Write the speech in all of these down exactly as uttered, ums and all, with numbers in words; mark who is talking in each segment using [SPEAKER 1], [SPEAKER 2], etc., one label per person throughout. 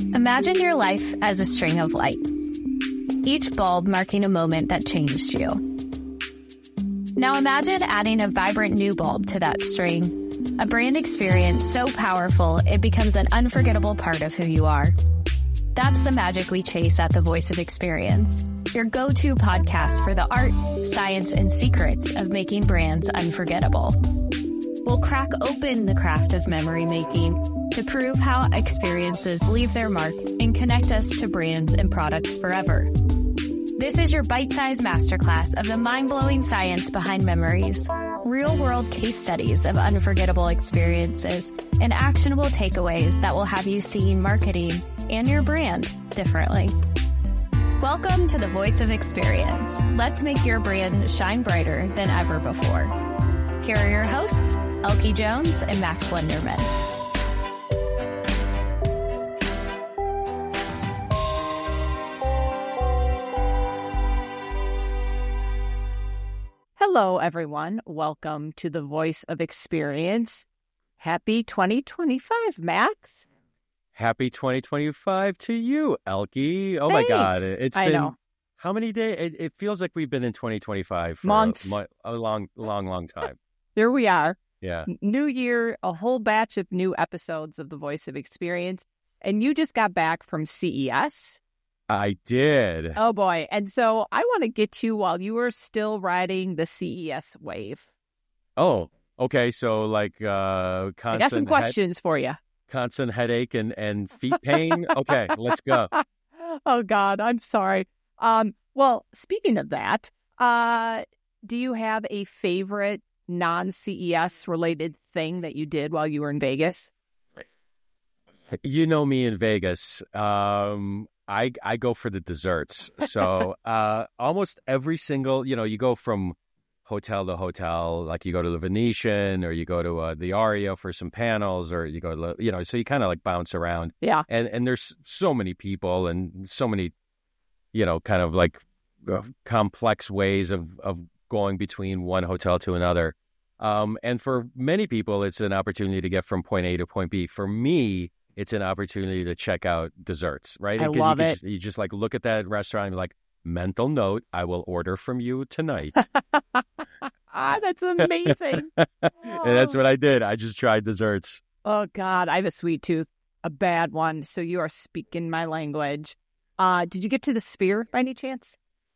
[SPEAKER 1] Imagine your life as a string of lights, each bulb marking a moment that changed you. Now imagine adding a vibrant new bulb to that string, a brand experience so powerful it becomes an unforgettable part of who you are. That's the magic we chase at The Voice of Experience, your go-to podcast for the art, science, and secrets of making brands unforgettable. We'll crack open the craft of memory making to prove how experiences leave their mark and connect us to brands and products forever. This is your bite-sized masterclass of the mind-blowing science behind memories, real-world case studies of unforgettable experiences, and actionable takeaways that will have you seeing marketing and your brand differently. Welcome to The Voice of Experience. Let's make your brand shine brighter than ever before. Here are your hosts, Elke Jones and Max Linderman.
[SPEAKER 2] Hello, everyone. Welcome to The Voice of Experience. Happy twenty twenty-five, Max.
[SPEAKER 3] Happy twenty twenty-five to you, Elke. Oh,
[SPEAKER 2] Thanks.
[SPEAKER 3] my God. It's
[SPEAKER 2] I
[SPEAKER 3] been,
[SPEAKER 2] know.
[SPEAKER 3] how many days? It, it feels like we've been in twenty twenty-five for
[SPEAKER 2] Months.
[SPEAKER 3] A, a long, long, long time.
[SPEAKER 2] Here we are.
[SPEAKER 3] Yeah.
[SPEAKER 2] New year, a whole batch of new episodes of The Voice of Experience. And you just got back from C E S.
[SPEAKER 3] I did.
[SPEAKER 2] Oh, boy. And so I want to get you while you were still riding the C E S wave.
[SPEAKER 3] Oh, okay. So like uh, constant,
[SPEAKER 2] I got some questions
[SPEAKER 3] head,
[SPEAKER 2] for you.
[SPEAKER 3] constant headache and, and feet pain. Okay, let's go.
[SPEAKER 2] Oh, God. I'm sorry. Um. Well, speaking of that, uh, do you have a favorite non-C E S related thing that you did while you were in Vegas?
[SPEAKER 3] You know me in Vegas. Um, I I go for the desserts. So uh, almost every single, you know, you go from hotel to hotel, like you go to the Venetian or you go to uh, the Aria for some panels or you go to, you know, so you kind of like bounce around.
[SPEAKER 2] Yeah.
[SPEAKER 3] And and there's so many people and so many, you know, kind of like uh, complex ways of, of going between one hotel to another. Um, and for many people, it's an opportunity to get from point A to point B. For me, it's an opportunity to check out desserts, right?
[SPEAKER 2] I
[SPEAKER 3] And
[SPEAKER 2] love
[SPEAKER 3] you
[SPEAKER 2] it.
[SPEAKER 3] Just, you just like look at that restaurant and be like, mental note, I will order from you tonight.
[SPEAKER 2] Ah, that's amazing.
[SPEAKER 3] And that's what I did. I just tried desserts.
[SPEAKER 2] Oh, God. I have a sweet tooth, a bad one. So you are speaking my language. Uh, did you get to the Sphere by any chance?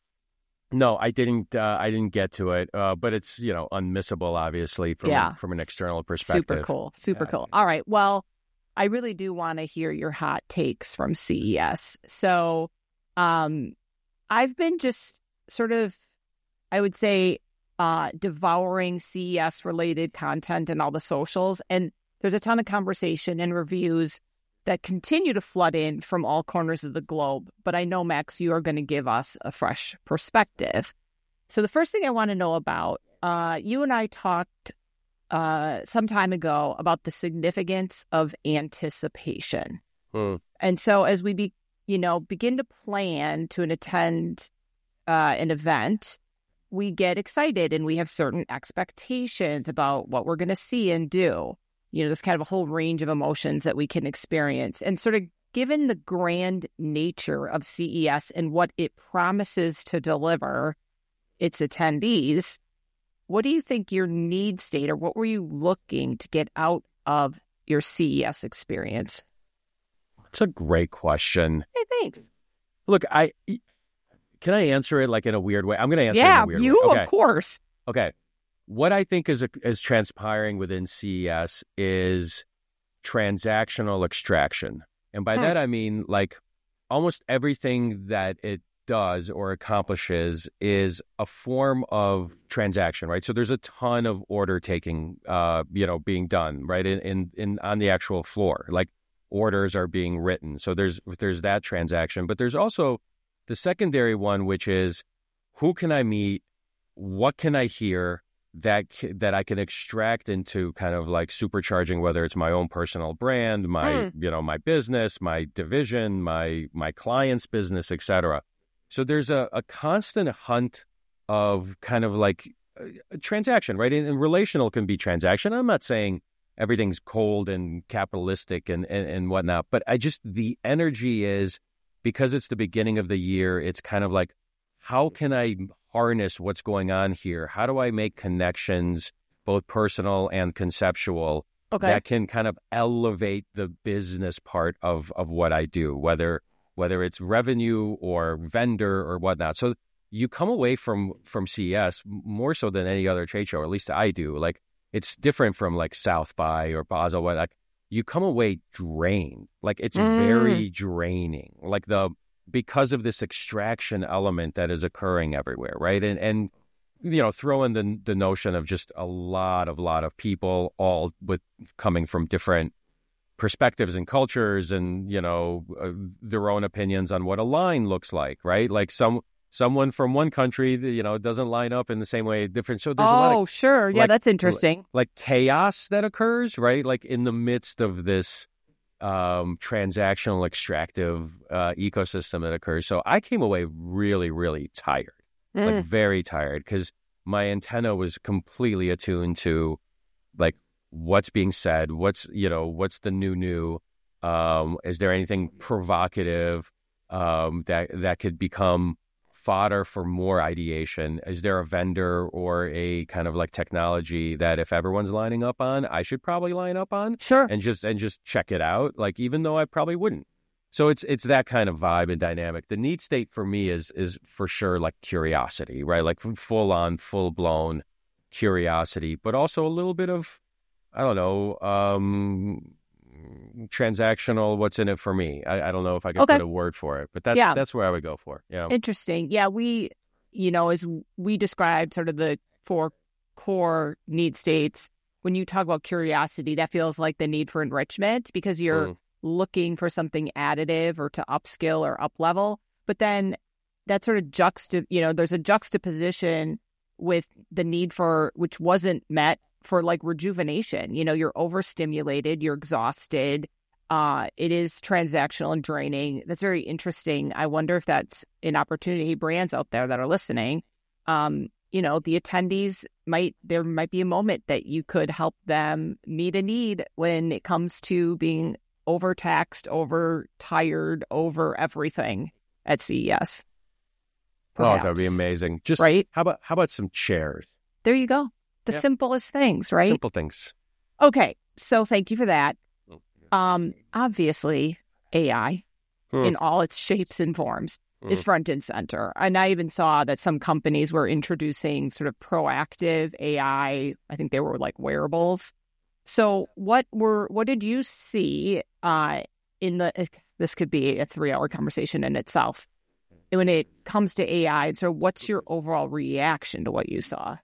[SPEAKER 3] No, I didn't. Uh, I didn't get to it, uh, but it's you know unmissable, obviously, from
[SPEAKER 2] Yeah.
[SPEAKER 3] from an external perspective.
[SPEAKER 2] Super cool. Super
[SPEAKER 3] Yeah.
[SPEAKER 2] cool. All right. Well, I really do want to hear your hot takes from C E S. So um, I've been just sort of, I would say, uh, devouring C E S-related content and all the socials. And there's a ton of conversation and reviews that continue to flood in from all corners of the globe. But I know, Max, you are going to give us a fresh perspective. So the first thing I want to know about, uh, you and I talked uh, some time ago about the significance of anticipation.
[SPEAKER 3] Hmm.
[SPEAKER 2] And so as we be, you know, begin to plan to attend uh, an event, we get excited and we have certain expectations about what we're going to see and do. You know, there's kind of a whole range of emotions that we can experience. And sort of given the grand nature of C E S and what it promises to deliver its attendees, what do you think your need state, or what were you looking to get out of your C E S experience?
[SPEAKER 3] It's a great question.
[SPEAKER 2] Hey, thanks.
[SPEAKER 3] Look, I can I answer it like in a weird way? I'm going to answer
[SPEAKER 2] Yeah,
[SPEAKER 3] it in a weird
[SPEAKER 2] you,
[SPEAKER 3] way. Okay.
[SPEAKER 2] of course.
[SPEAKER 3] Okay. What I think is is transpiring within C E S is transactional extraction. And by
[SPEAKER 2] Hmm.
[SPEAKER 3] that, I mean, like, almost everything that it does or accomplishes is a form of transaction, right? So there's a ton of order taking, uh, you know, being done, right, in, in, in on the actual floor. Like, orders are being written. So there's there's that transaction. But there's also the secondary one, which is who can I meet? What can I hear? that that I can extract into kind of like supercharging, whether it's my own personal brand, my,
[SPEAKER 2] Mm.
[SPEAKER 3] you know, my business, my division, my my client's business, et cetera. So there's a, a constant hunt of kind of like a, a transaction, right? And, and relational can be transaction. I'm not saying everything's cold and capitalistic and, and, and whatnot. But I just, the energy is, because it's the beginning of the year, it's kind of like, how can I harness what's going on here? How do I make connections, both personal and conceptual,
[SPEAKER 2] Okay.
[SPEAKER 3] that can kind of elevate the business part of, of what I do, whether whether it's revenue or vendor or whatnot. So you come away from from C E S more so than any other trade show, or at least I do. Like, it's different from like South by or Basel. What like you come away drained. Like, it's
[SPEAKER 2] Mm.
[SPEAKER 3] very draining. Like the because of this extraction element that is occurring everywhere, right? And and you know, throw in the the notion of just a lot of lot of people all with coming from different perspectives and cultures, and you know, uh, their own opinions on what a line looks like, right? Like some someone from one country, you know, doesn't line up in the same way different. So there's
[SPEAKER 2] oh,
[SPEAKER 3] a lot of
[SPEAKER 2] sure. Yeah,
[SPEAKER 3] like-
[SPEAKER 2] that's interesting.
[SPEAKER 3] like chaos that occurs, right? Like in the midst of this um, transactional extractive uh, ecosystem that occurs. So I came away really, really tired.
[SPEAKER 2] Mm.
[SPEAKER 3] Like very tired, because my antenna was completely attuned to like what's being said, what's, you know, what's the new new, um, is there anything provocative um, that that could become fodder for more ideation? Is there a vendor or a kind of like technology that if everyone's lining up on, I should probably line up on
[SPEAKER 2] Sure.
[SPEAKER 3] and just and just check it out, like even though I probably wouldn't. So it's it's that kind of vibe and dynamic. The need state for me is is for sure like curiosity, right? Like full on, full blown curiosity, but also a little bit of, I don't know, um, transactional. What's in it for me? I, I don't know if I can
[SPEAKER 2] Okay.
[SPEAKER 3] put a word for it, but that's
[SPEAKER 2] Yeah.
[SPEAKER 3] that's where I would go for. Yeah.
[SPEAKER 2] Interesting. Yeah, we, you know, as we described sort of the four core need states, when you talk about curiosity, that feels like the need for enrichment, because you're
[SPEAKER 3] Mm.
[SPEAKER 2] looking for something additive or to upskill or up level. But then that sort of juxta, you know, there's a juxtaposition with the need for, which wasn't met, for like rejuvenation. You know, you're overstimulated, you're exhausted. Uh, it is transactional and draining. That's very interesting. I wonder if that's an opportunity. Brands out there that are listening, um, you know, the attendees might, there might be a moment that you could help them meet a need when it comes to being overtaxed, overtired, over everything at C E S.
[SPEAKER 3] Oh, that'd
[SPEAKER 2] Perhaps.
[SPEAKER 3] be amazing. Just
[SPEAKER 2] Right?
[SPEAKER 3] how about how about some chairs?
[SPEAKER 2] There you go. The
[SPEAKER 3] Yeah.
[SPEAKER 2] simplest things, right?
[SPEAKER 3] Simple things.
[SPEAKER 2] Okay. So thank you for that. Um, obviously, A I
[SPEAKER 3] Mm.
[SPEAKER 2] in all its shapes and forms is
[SPEAKER 3] Mm.
[SPEAKER 2] front and center. And I even saw that some companies were introducing sort of proactive A I. I think they were like wearables. So what were what did you see uh, in the? This could be a three-hour conversation in itself. When it comes to A I, so what's your overall reaction to what you saw?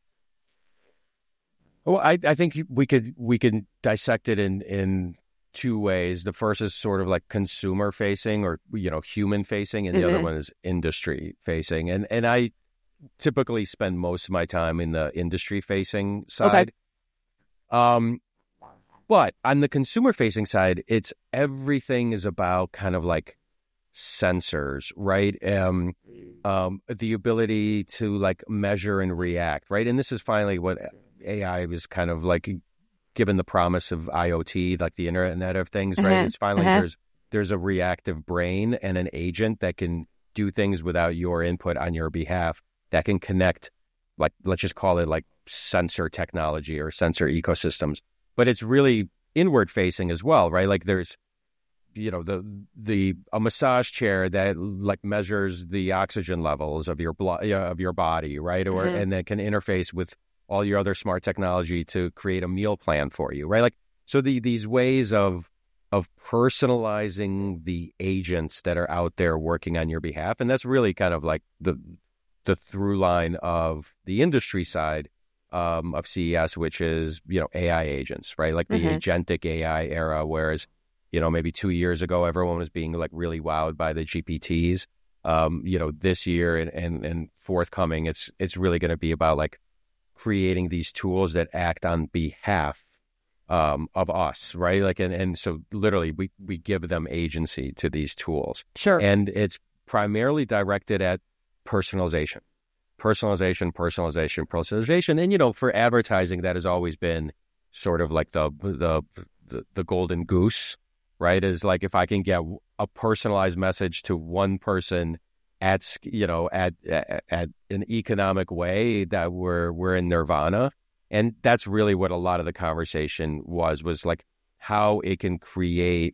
[SPEAKER 3] Well, I, I think we could we could dissect it in, in two ways. The first is sort of like consumer facing, or you know, human facing, and the
[SPEAKER 2] Mhm.
[SPEAKER 3] other one is industry facing. And and I typically spend most of my time in the industry facing side. Um, but on the consumer facing side, it's everything is about kind of like sensors, right? Um, um, the ability to like measure and react, right? And this is finally what A I was kind of like given the promise of I O T, like the Internet of Things, right?
[SPEAKER 2] Uh-huh,
[SPEAKER 3] It's finally
[SPEAKER 2] uh-huh.
[SPEAKER 3] there's there's a reactive brain and an agent that can do things without your input on your behalf, that can connect, like, let's just call it like sensor technology or sensor ecosystems. But it's really inward facing as well, right? Like there's, you know, the the a massage chair that like measures the oxygen levels of your blood, of your body, right? Or
[SPEAKER 2] Mhm.
[SPEAKER 3] and then can interface with all your other smart technology to create a meal plan for you, right? Like, so the these ways of of personalizing the agents that are out there working on your behalf, and that's really kind of like the the through line of the industry side um, of C E S, which is, you know, A I agents, right? Like the
[SPEAKER 2] Mhm.
[SPEAKER 3] agentic A I era, whereas, you know, maybe two years ago, everyone was being like really wowed by the G P Ts. Um, you know, this year and, and, and forthcoming, it's it's really going to be about like creating these tools that act on behalf um, of us, right? Like, and, and so literally we, we give them agency to these tools.
[SPEAKER 2] Sure.
[SPEAKER 3] And it's primarily directed at personalization, personalization, personalization, personalization. And, you know, for advertising, that has always been sort of like the the the, the golden goose, right? Is like if I can get a personalized message to one person at you know at at, at an economic way, that we're we're in nirvana. And that's really what a lot of the conversation was was like how it can create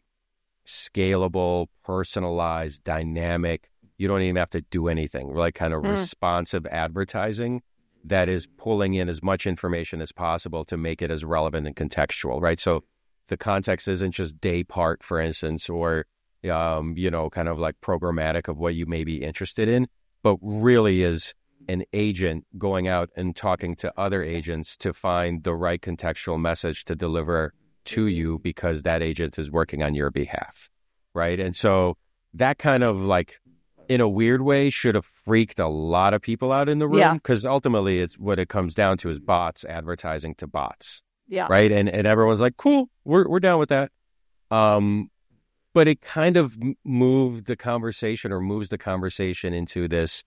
[SPEAKER 3] scalable, personalized, dynamic. You don't even have to do anything. Like kind of mm. responsive advertising that is pulling in as much information as possible to make it as relevant and contextual, right? So the context isn't just day part, for instance, or, um, you know, kind of like programmatic of what you may be interested in, but really is an agent going out and talking to other agents to find the right contextual message to deliver to you because that agent is working on your behalf, right? And so that kind of like, in a weird way, should have freaked a lot of people out in the room because yeah. ultimately it's what it comes down to is bots advertising to bots.
[SPEAKER 2] Yeah.
[SPEAKER 3] Right. And and everyone's like, cool, we're we're down with that. Um, but it kind of moved the conversation or moves the conversation into this.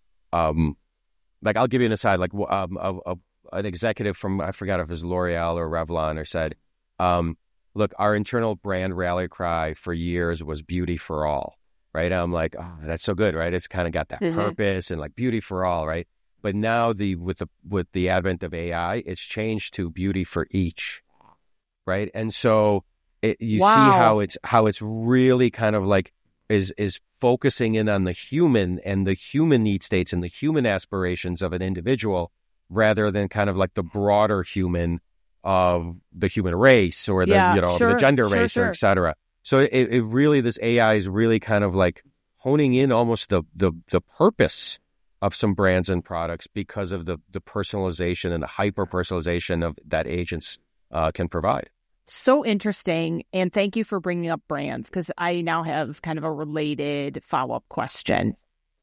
[SPEAKER 3] Um, like I'll give you an aside, like um, a, a, an executive from, I forgot if it was L'Oreal or Revlon, or said, um, look, our internal brand rally cry for years was beauty for all. Right. I'm like, oh, that's so good. Right. It's kind of got that mm-hmm. purpose and like beauty for all. Right. But now the with the with the advent of A I, it's changed to beauty for each. Right. And so it, you wow. see how it's how it's really kind of like is is focusing in on the human and the human need states and the human aspirations of an individual rather than kind of like the broader human of the human race or the, yeah, you know,
[SPEAKER 2] sure,
[SPEAKER 3] the gender
[SPEAKER 2] sure,
[SPEAKER 3] race
[SPEAKER 2] sure.
[SPEAKER 3] or et cetera. So it, it really, this A I is really kind of like honing in almost the the the purpose of some brands and products because of the the personalization and the hyper personalization of that agents uh, can provide.
[SPEAKER 2] So interesting, and thank you for bringing up brands because I now have kind of a related follow up question.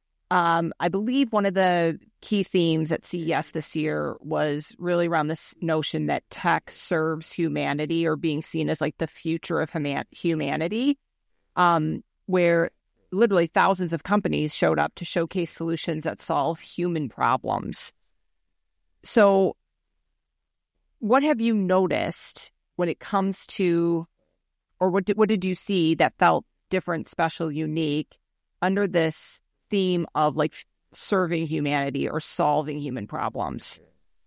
[SPEAKER 2] Um, I believe one of the key themes at C E S this year was really around this notion that tech serves humanity or being seen as like the future of human- humanity, um, where literally thousands of companies showed up to showcase solutions that solve human problems. So what have you noticed when it comes to, or what did, what did you see that felt different, special, unique under this theme of like serving humanity or solving human problems?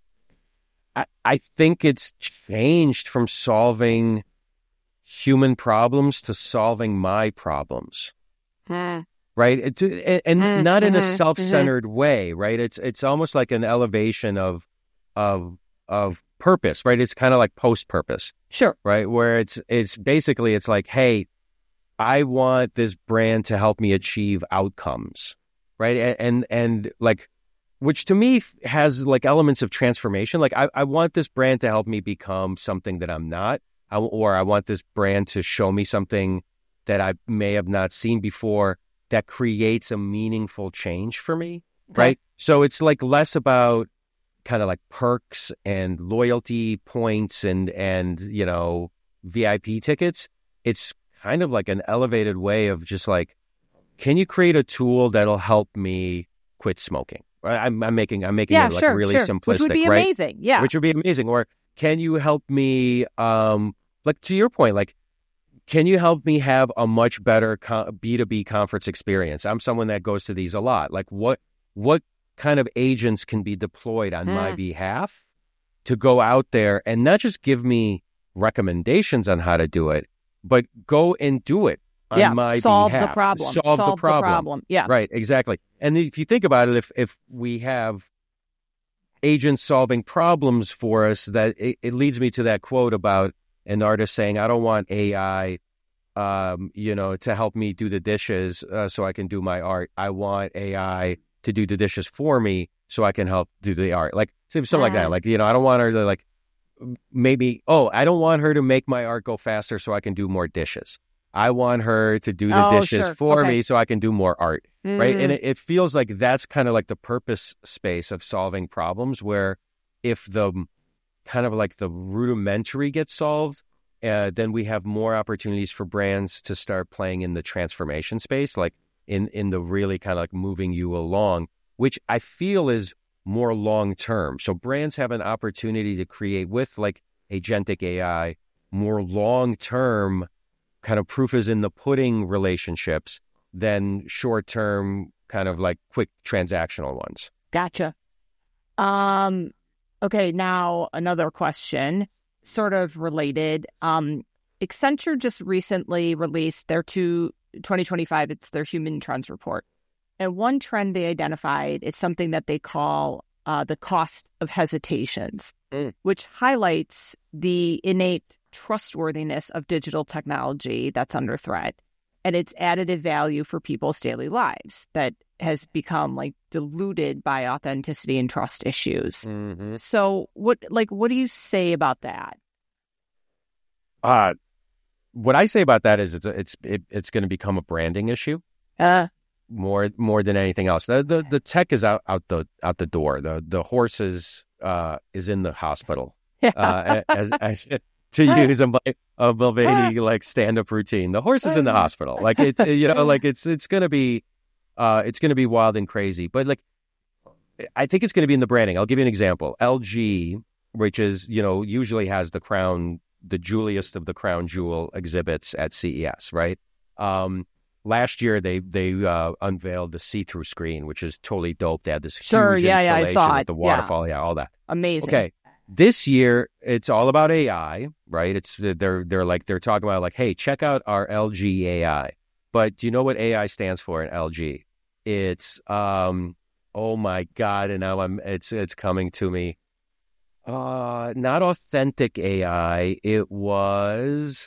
[SPEAKER 3] I, I think it's changed from solving human problems to solving my problems.
[SPEAKER 2] Hmm.
[SPEAKER 3] Right. It's, and and
[SPEAKER 2] mm,
[SPEAKER 3] not in
[SPEAKER 2] mm-hmm,
[SPEAKER 3] a self-centered mm-hmm. way. Right. It's it's almost like an elevation of of of purpose. Right. It's kind of like post-purpose.
[SPEAKER 2] Sure.
[SPEAKER 3] Right. Where it's it's basically it's like, hey, I want this brand to help me achieve outcomes, right? And, and, and like, which to me has like elements of transformation. Like I, I want this brand to help me become something that I'm not, I, or I want this brand to show me something that I may have not seen before that creates a meaningful change for me, okay. right? So it's like less about kind of like perks and loyalty points and, and, you know, V I P tickets. It's kind of like an elevated way of just like, can you create a tool that'll help me quit smoking? I'm, I'm making I'm making
[SPEAKER 2] yeah,
[SPEAKER 3] it like
[SPEAKER 2] sure,
[SPEAKER 3] really
[SPEAKER 2] sure.
[SPEAKER 3] simplistic,
[SPEAKER 2] which would be
[SPEAKER 3] right?
[SPEAKER 2] amazing, yeah.
[SPEAKER 3] Which would be amazing. Or can you help me, um, like to your point, like can you help me have a much better B two B conference experience? I'm someone that goes to these a lot. Like what what kind of agents can be deployed on mm. my behalf to go out there and not just give me recommendations on how to do it, but go and do it on
[SPEAKER 2] yeah,
[SPEAKER 3] my
[SPEAKER 2] solve
[SPEAKER 3] behalf.
[SPEAKER 2] The problem.
[SPEAKER 3] Solve,
[SPEAKER 2] solve
[SPEAKER 3] the problem.
[SPEAKER 2] the problem. Yeah.
[SPEAKER 3] Right, exactly. And if you think about it, if if we have agents solving problems for us, that it, it leads me to that quote about an artist saying, I don't want A I, um, you know, to help me do the dishes uh, so I can do my art. I want A I to do the dishes for me so I can help do the art. Like something uh. like that. Like, you know, I don't want her to like, maybe, oh, I don't want her to make my art go faster so I can do more dishes. I want her to do the
[SPEAKER 2] oh,
[SPEAKER 3] dishes
[SPEAKER 2] sure.
[SPEAKER 3] for
[SPEAKER 2] okay.
[SPEAKER 3] me so I can do more art,
[SPEAKER 2] mm.
[SPEAKER 3] right? And it, it feels like that's kind of like the purpose space of solving problems, where if the kind of like the rudimentary gets solved, uh, then we have more opportunities for brands to start playing in the transformation space, like in, in the really kind of like moving you along, which I feel is more long-term. So brands have an opportunity to create with like agentic A I, more long-term kind of proof is in the pudding relationships than short-term kind of like quick transactional ones.
[SPEAKER 2] Gotcha. Um, okay, now another question, sort of related. Um, Accenture just recently released their two, twenty twenty-five, it's their Human Trends Report. And one trend they identified is something that they call uh, the cost of hesitations, mm. which highlights the innate trustworthiness of digital technology that's under threat and its additive value for people's daily lives that has become like diluted by authenticity and trust issues. Mm-hmm. So what, like, what do you say about that?
[SPEAKER 3] Uh, what I say about that is it's, a, it's, it, it's going to become a branding issue. Uh, more, more than anything else. The, the, the tech is out, out the, out the door. The, the horse is, uh, is in the hospital. Yeah. Uh, as, as, to use a, a Mulvaney like stand-up routine. The horse is in the hospital. Like it's, you know, like it's, it's going to be, uh, it's going to be wild and crazy. But like, I think it's going to be in the branding. I'll give you an example. L G, which is, you know, usually has the crown, the jeweliest of the crown jewel exhibits at C E S, right? Um, last year they, they, uh, unveiled the see-through screen, which is totally dope. They had this
[SPEAKER 2] sure,
[SPEAKER 3] huge
[SPEAKER 2] yeah, yeah, I saw
[SPEAKER 3] with
[SPEAKER 2] it.
[SPEAKER 3] the waterfall, yeah. yeah, all that.
[SPEAKER 2] Amazing.
[SPEAKER 3] Okay. This year, it's all about A I, right? It's they're they're like they're talking about like, hey, check out our L G A I. But do you know what A I stands for in L G? It's um, oh my god, and now I'm it's it's coming to me. Uh, not authentic A I. It was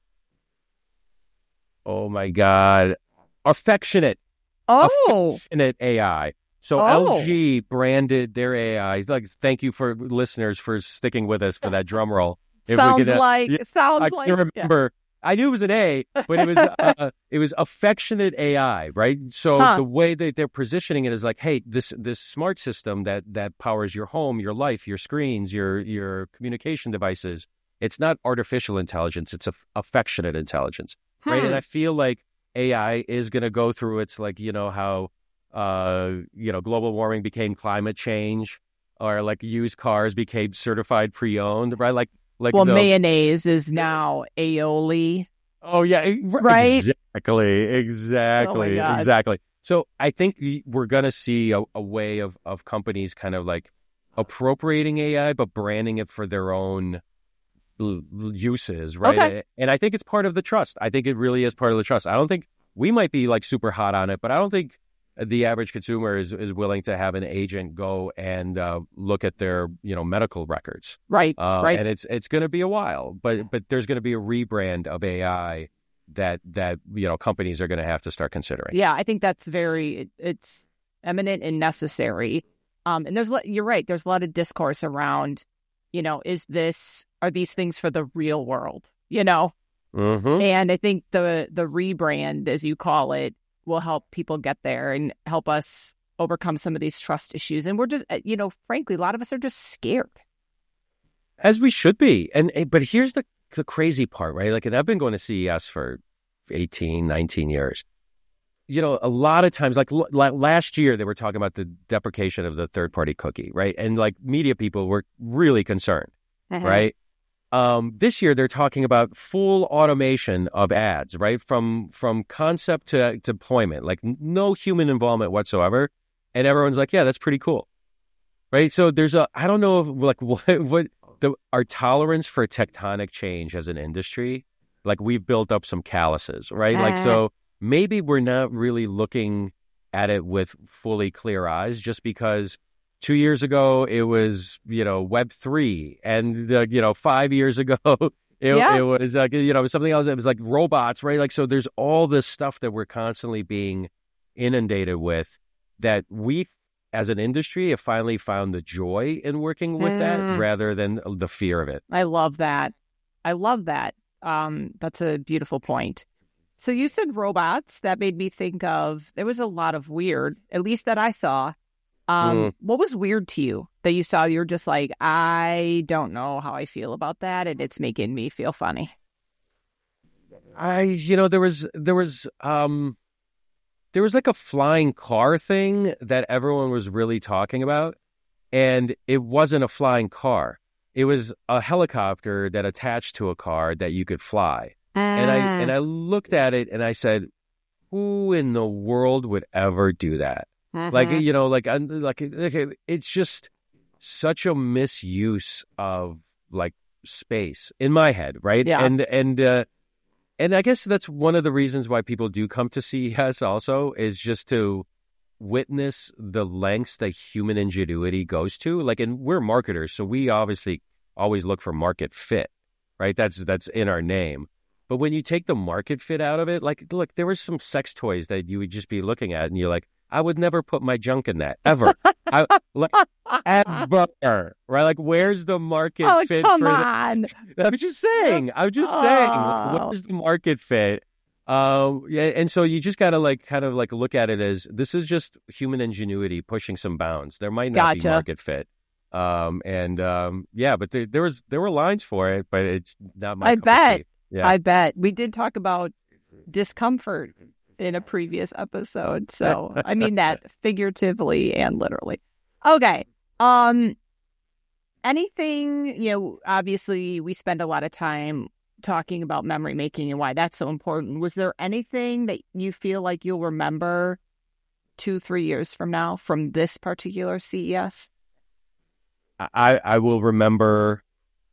[SPEAKER 3] oh my god, affectionate.
[SPEAKER 2] Oh,
[SPEAKER 3] affectionate A I. So
[SPEAKER 2] oh.
[SPEAKER 3] L G branded their A I. Like, thank you for listeners for sticking with us for that drum roll.
[SPEAKER 2] sounds could, like
[SPEAKER 3] yeah,
[SPEAKER 2] sounds
[SPEAKER 3] I
[SPEAKER 2] like.
[SPEAKER 3] I remember. Yeah. I knew it was an A, but it was uh, it was affectionate A I, right? So huh. the way that they're positioning it is like, hey, this this smart system that that powers your home, your life, your screens, your your communication devices. It's not artificial intelligence; it's a, affectionate intelligence, hmm. right? And I feel like A I is going to go through. It's like you know how. Uh, you know, global warming became climate change, or like used cars became certified pre-owned, right? Like, like
[SPEAKER 2] well,
[SPEAKER 3] the,
[SPEAKER 2] mayonnaise is now aioli.
[SPEAKER 3] Oh yeah,
[SPEAKER 2] right.
[SPEAKER 3] Exactly, exactly,
[SPEAKER 2] oh
[SPEAKER 3] exactly. So I think we're gonna see a, a way of of companies kind of like appropriating A I, but branding it for their own l- uses, right?
[SPEAKER 2] Okay.
[SPEAKER 3] And I think it's part of the trust. I think it really is part of the trust. I don't think we might be like super hot on it, but I don't think the average consumer is, is willing to have an agent go and uh, look at their, you know, medical records.
[SPEAKER 2] Right,
[SPEAKER 3] uh,
[SPEAKER 2] right.
[SPEAKER 3] And it's it's going to be a while, but but there's going to be a rebrand of A I that that you know companies are going to have to start considering.
[SPEAKER 2] Yeah, I think that's very it, it's eminent and necessary. Um, and there's you're right. There's a lot of discourse around, you know, is this are these things for the real world? You know,
[SPEAKER 3] mm-hmm.
[SPEAKER 2] and I think the the rebrand, as you call it, will help people get there and help us overcome some of these trust issues. And we're just, you know, frankly, a lot of us are just scared.
[SPEAKER 3] As we should be. And but here's the, the crazy part, right? Like, and I've been going to C E S for eighteen, nineteen years. You know, a lot of times, like l- last year, they were talking about the deprecation of the third-party cookie, right? And like media people were really concerned, uh-huh. right? Um, this year, they're talking about full automation of ads, right? From from concept to deployment, like no human involvement whatsoever. And everyone's like, yeah, that's pretty cool, right? So there's a, I don't know if like what, what the, our tolerance for tectonic change as an industry, like we've built up some calluses, right? Uh. Like, so maybe we're not really looking at it with fully clear eyes just because two years ago, it was, you know, Web three. And, uh, you know, five years ago, it,
[SPEAKER 2] yeah.
[SPEAKER 3] it was, like, you know, something else. It was like robots, right? Like, so there's all this stuff that we're constantly being inundated with that we, as an industry, have finally found the joy in working with mm. that rather than the fear of it.
[SPEAKER 2] I love that. I love that. Um, that's a beautiful point. So you said robots. That made me think of, there was a lot of weird, at least that I saw. Um, mm. What was weird to you that you saw? You're just like, I don't know how I feel about that, and it's making me feel funny.
[SPEAKER 3] I, you know, there was, there was, um, there was like a flying car thing that everyone was really talking about, and it wasn't a flying car. it was a helicopter that attached to a car that you could fly. Uh. And I and I looked at it and I said, who in the world would ever do that? Mm-hmm. Like, you know, like, like, like, it's just such a misuse of like space in my head, right?
[SPEAKER 2] Yeah.
[SPEAKER 3] And and uh, and I guess that's one of the reasons why people do come to C E S also, is just to witness the lengths that human ingenuity goes to. Like, and we're marketers, so we obviously always look for market fit, right? That's that's in our name. But when you take the market fit out of it, like, look, there were some sex toys that you would just be looking at and you're like, I would never put my junk in that, ever. I, like, ever. Right? Like, where's the market
[SPEAKER 2] oh,
[SPEAKER 3] fit
[SPEAKER 2] come
[SPEAKER 3] for
[SPEAKER 2] on.
[SPEAKER 3] the... I'm just saying. I'm just oh. saying. Where's the market fit? Um, yeah, and so you just got to, like, kind of, like, look at it as, this is just human ingenuity pushing some bounds. There might not
[SPEAKER 2] gotcha.
[SPEAKER 3] be market fit. Um, and, um, yeah, but there, there was there were lines for it, but it's not my
[SPEAKER 2] I
[SPEAKER 3] cup
[SPEAKER 2] bet.
[SPEAKER 3] of tea. Yeah.
[SPEAKER 2] I bet. We did talk about discomfort in a previous episode. So I mean that figuratively and literally. Okay. Um, anything, you know, obviously we spend a lot of time talking about memory making and why that's so important. Was there anything that you feel like you'll remember two, three years from now from this particular C E S?
[SPEAKER 3] I, I will remember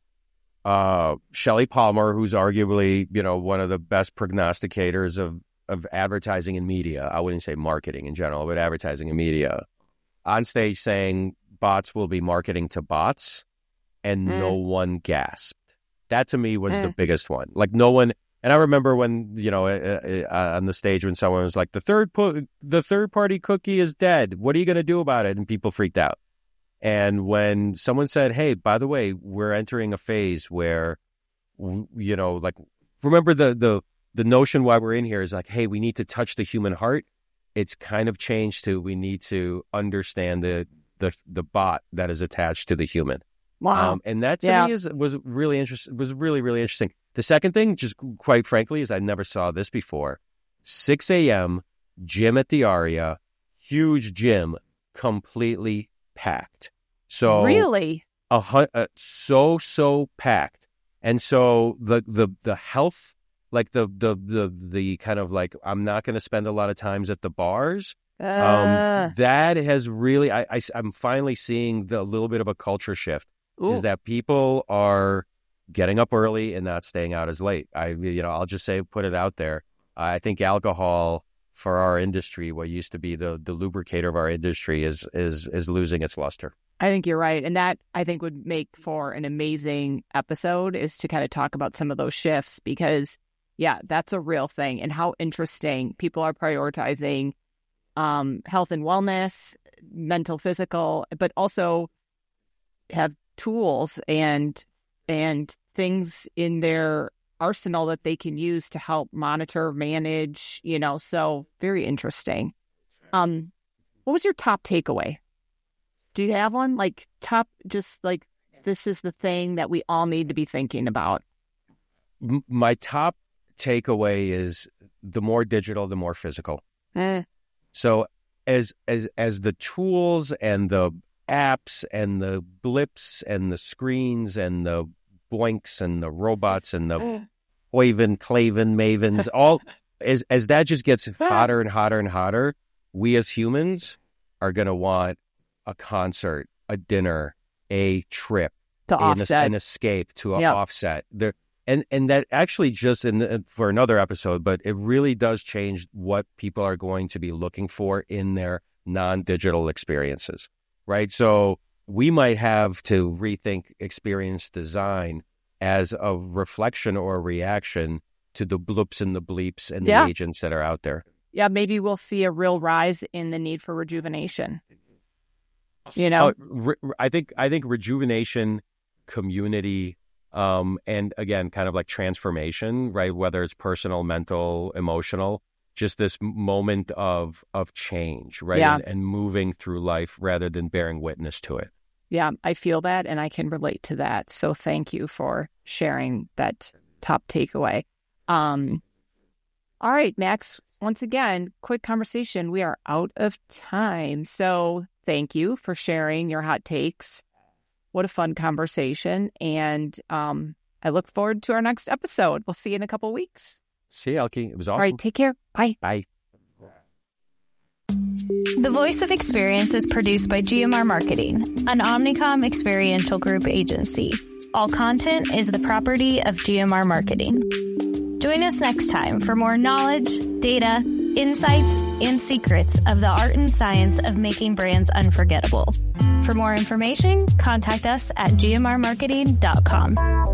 [SPEAKER 3] uh, Shelley Palmer, who's arguably, you know, one of the best prognosticators of of advertising and media. I wouldn't say marketing in general, but advertising and media, on stage saying bots will be marketing to bots, and mm. no one gasped. That to me was mm. the biggest one. Like, no one, and I remember when, you know, uh, uh, on the stage when someone was like, the third pu- the third party cookie is dead. What are you going to do about it? And people freaked out. And when someone said, hey, by the way, we're entering a phase where, you know, like, remember the the the notion why we're in here is like, hey, we need to touch the human heart. It's kind of changed to, we need to understand the the the bot that is attached to the human.
[SPEAKER 2] Wow.
[SPEAKER 3] Um, and that to
[SPEAKER 2] yeah.
[SPEAKER 3] me is was really interesting. Was really really interesting. The second thing, just quite frankly, is I never saw this before. six a.m. gym at the Aria, huge gym, completely packed. So
[SPEAKER 2] really,
[SPEAKER 3] a, a so so packed, and so the the the health. Like the, the the the kind of like, I'm not going to spend a lot of times at the bars.
[SPEAKER 2] Uh.
[SPEAKER 3] Um, that has really, I, I, I'm finally seeing the, a little bit of a culture shift. Ooh. Is that people are getting up early and not staying out as late. I, you know, I'll just say, put it out there. I think alcohol for our industry, what used to be the the lubricator of our industry, is is is losing its luster.
[SPEAKER 2] I think you're right. And that, I think, would make for an amazing episode, is to kind of talk about some of those shifts, because yeah, that's a real thing. And how interesting people are prioritizing um, health and wellness, mental, physical, but also have tools and and things in their arsenal that they can use to help monitor, manage, you know, so very interesting. Um, what was your top takeaway? Do you have one? Like top, just like, this is the thing that we all need to be thinking about.
[SPEAKER 3] M- my top takeaway is, the more digital, the more physical.
[SPEAKER 2] Eh.
[SPEAKER 3] So as as as the tools and the apps and the blips and the screens and the boinks and the robots and the Hoyven, Claven, Mavens, all as as that just gets hotter and hotter and hotter, we as humans are going to want a concert, a dinner, a trip,
[SPEAKER 2] to
[SPEAKER 3] an,
[SPEAKER 2] offset,
[SPEAKER 3] an escape, to an
[SPEAKER 2] yep.
[SPEAKER 3] offset. There. And and that actually just in for another episode, but it really does change what people are going to be looking for in their non-digital experiences, right? So we might have to rethink experience design as a reflection or a reaction to the bloops and the bleeps and
[SPEAKER 2] yeah.
[SPEAKER 3] the agents that are out there.
[SPEAKER 2] Yeah, maybe we'll see a real rise in the need for rejuvenation. You know,
[SPEAKER 3] uh, re- I think I think rejuvenation, community. Um, and again, kind of like transformation, right? Whether it's personal, mental, emotional, just this moment of of change, right?
[SPEAKER 2] Yeah.
[SPEAKER 3] And, and moving through life rather than bearing witness to it.
[SPEAKER 2] Yeah, I feel that, and I can relate to that. So thank you for sharing that top takeaway. Um, all right, Max, once again, quick conversation. We are out of time. So thank you for sharing your hot takes. what a fun conversation. And um, I look forward to our next episode. We'll see you in a couple of weeks.
[SPEAKER 3] See you, Elke. It was awesome.
[SPEAKER 2] All right, take care. Bye.
[SPEAKER 3] Bye.
[SPEAKER 1] The Voice of Experience is produced by G M R Marketing, an Omnicom experiential group agency. All content is the property of G M R Marketing. Join us next time for more knowledge, data, insights, and secrets of the art and science of making brands unforgettable. For more information, contact us at g m r marketing dot com.